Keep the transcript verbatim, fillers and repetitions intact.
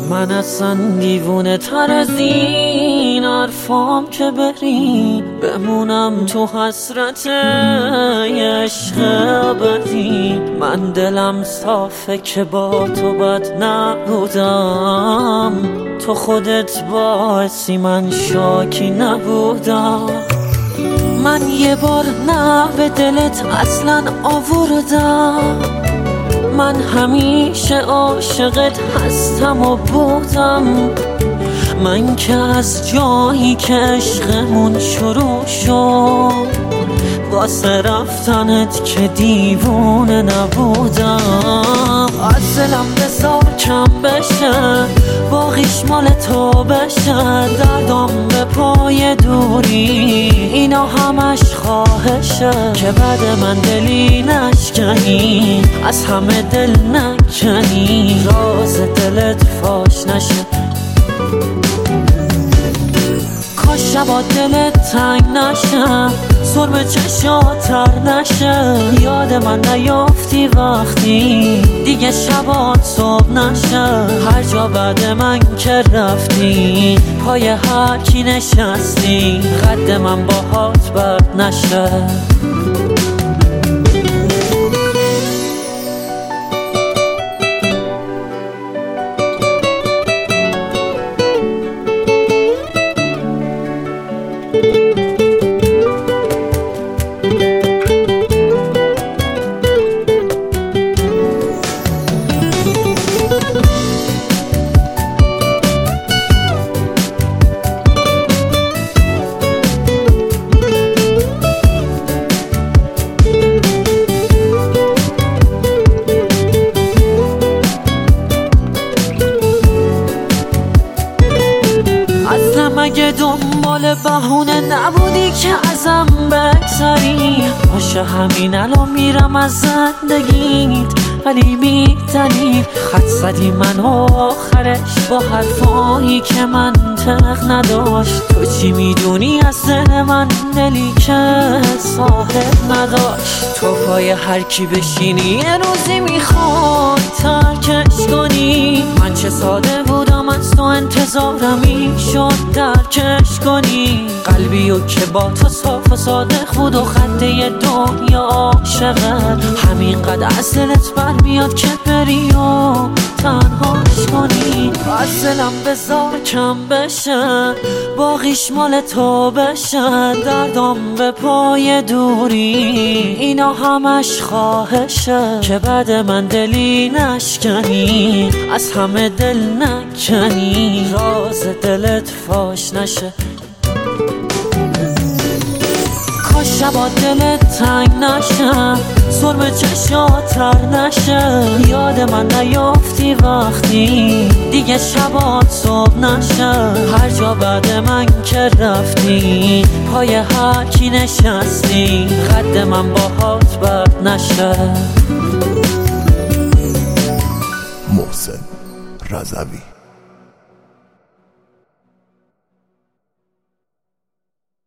من اصلا دیوونه تر از این حرفام که بری بمونم تو حسرت عشق ابدی. من دلم صافه که با تو بد نبودم، تو خودت باعثی من شاکی نبودم. من یه بار نه به دلت اصلا آوردم، من همیشه عاشقت هستم و بودم. من که از جایی که عشقمون شروع شد واسه رفتنت که دیوونه نبودم. از دلم بذار کم بشه، باقیش مال تو بشه. دردم به پای دوری اینا همش خواهشه، که بعد من دلی نشکنی، از همه دل نکنی، راز دلت فاش نشه. کاش شبا دلت تنگ نشه، سرم چشات تر نشه. یاد من نیافتی وقتی دیگه شبات صبح نشه. هر جا بعد من که رفتی پای هر کی نشستی، قد من باهات بد نشه. مگه دنبال بهونه نبودی که ازم بگذری؟ باشه همین الان میرم از زندگیت، ولی میدنی خط زدی من آخرش با حرفایی که منطق نداشت. تو چی میدونی از دل من، دلی که صاحب نداشت؟ تو پای هر کی بشینی یه روزی میخوای ترکش کنی. من چه ساده بودم از تو انتظارم میشد درکش کنی. قلبی و که با تو صاف و صادق بود و خنده دنیا عاشقت، همینقدر از دلت برمیاد که بری و تنهاش کنی. از دلم بذار کم بشه، باقیش مال تو بشه. دردم به پای دوری اینا همش خواهشه، که بعد من دلی نشکنی، از همه دل نکنی، راز دلت فاش نشه. کاش شبا دلت تنگ نشه، سرم چشات تر نشه. یاد من نیافتی وقتی دیگه شبات صبح نشه. هر جا بعد من که رفتی پای هر کی نشستی، قد من باهات بد نشه. محسن رضوی.